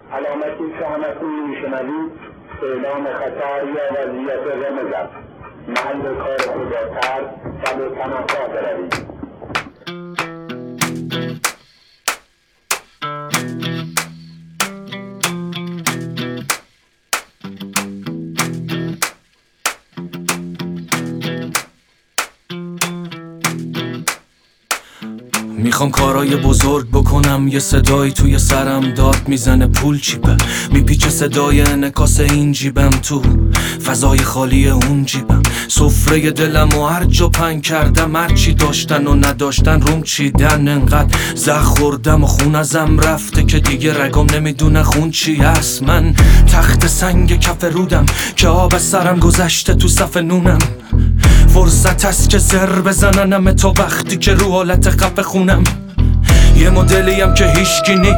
علامتی که همتون میشنوید اعلام خطر یا وضعیت رمز است. محل کار خدا ترس و به پناهگاه بروید. میخوام کارای بزرگ بکنم، یه صدایی توی سرم داد میزنه پول چیپه، میپیچه صدای انعکاس این جیبم تو فضای خالی اون جیبم. سفره دلم و هر جا پنگ کردم، هرچی داشتن و نداشتن روم چیدن. انقدر زخ خوردم و خون ازم رفته که دیگه رگام نمیدونه خون چی هست. من تخت سنگ کف رودم که آب سرم گذشته تو صف نونم. فرصت هست که زر بزننم تا وقتی که رو حالت خفه خونم. یه مدلیم که هیچکی نی،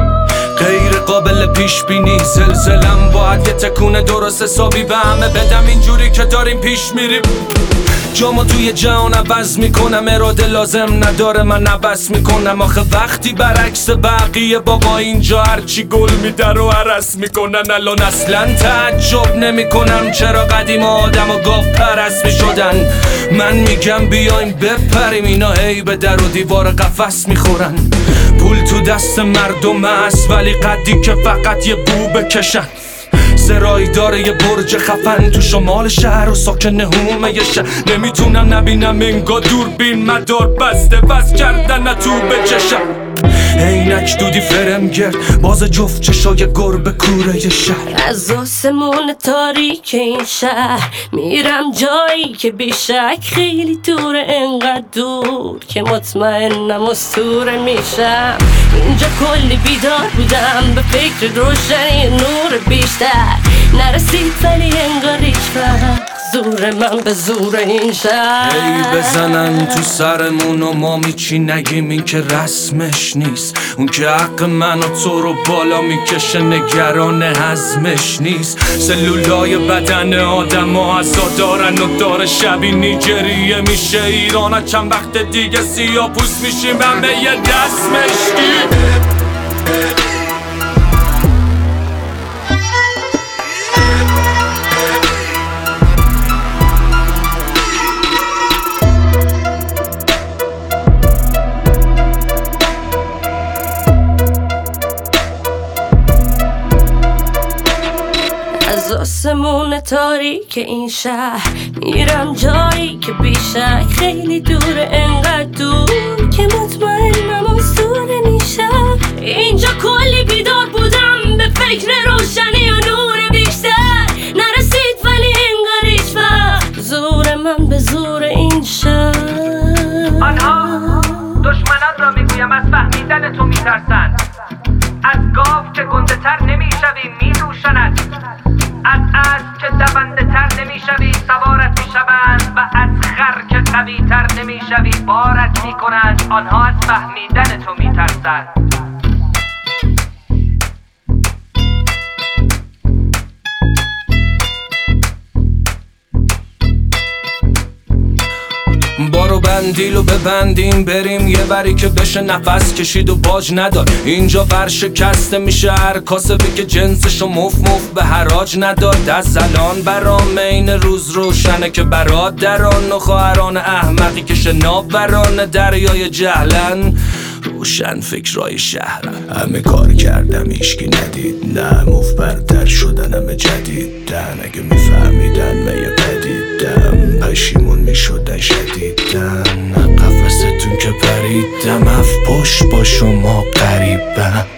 غیر قابل پیش بینی. زلزلم باید یه تکونه درست حسابی به همه بدم، اینجوری که داریم پیش میریم. جامو توی جهان عوض میکنم، اراده لازم نداره من عوض میکنم. آخه وقتی برعکس بقیه بابا اینجا هرچی گل میده رو عرس میکنن. الان اصلا تعجب نمیکنم چرا قدیم آدم و گاو پرست میشدن. من میگم بیایم بپریم، اینا هی به در و دیوار قفس میخورن. پول تو دست مردم است ولی قدی که فقط یه بو بکشن. سرایی داره یه برج خفن تو شمال شهر و ساکن هومه یه شهر. نمیتونم نبینم انگار دوربین مدار بسته وز کردن تو بچشم. عینک دودی فرم گرد باز جفت چشای گربه کوره یه شهر. از آسمون تاریک این شهر میرم جایی که بیشک خیلی دوره، انقدر دور که مطمئنم اسطوره میشم. اینجا کلی بیدار بودم به فکر روشنی نور بیشتر، نرسید ولی انگار هیچ وقت زور من به زور این شهر. ای بزنن تو سرمون و ما میچی نگیم، این که رسمش نیست. اون که حق من و تو رو بالا میکشه نگران حزمش نیست. سلولای بدن آدم ها عزا دارن و داره شبی نیجریه میشه ایران. چند وقت دیگه سیاه پوست میشیم همه یه دست مشکی. از آسمون تاریک این شهر میرم جایی که بیشک خیلی دوره، انقدر دور که مطمئنم اسطوره میشم. اینجا کلی بیدار بودم به فکر روشنی و نور بیشتر، نرسید ولی انگار هیچ وقت زور من به زور این شهر. آنها دشمنان را میگویم از فهمیدن تو میترسند، از گاو که گنده تر نمیشوی میدوشند، از اسب که دونده تر نمیشوی سوارت میشوند، و از خر که قوی تر نمیشوی بارت میکنند. آنها از فهمیدن تو میترسند. بارو بندیلو ببندیم بریم یه بری که بشه نفس کشید و باج نداد. اینجا ورشکسته میشه هر کاسبی که جنسشو مف به حراج نداد. از الان برام این روز روشنه که برادران و خواهران احمقی که شناوران دریای جهلن روشن فکرای شهرن. همه کار کردم ایشکی ندید، نه مفبرتر شدن همه جدیدن. اگه میفهمیدن من یه پدیدم پشیمون میشدن شدیدن. قفستون که پریدم اف پشت با شما قریبم.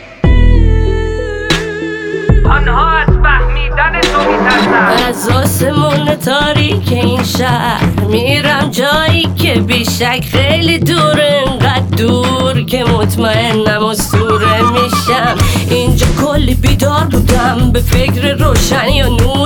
آنها از فهمیدن تو میترسند. از آسمون تاریک این شهر میرم جایی که بیشک خیلی دوره، انقدر دور که مطمئنم اسطوره میشم. اینجا کلی بیدار بودم به فکر روشنی و نور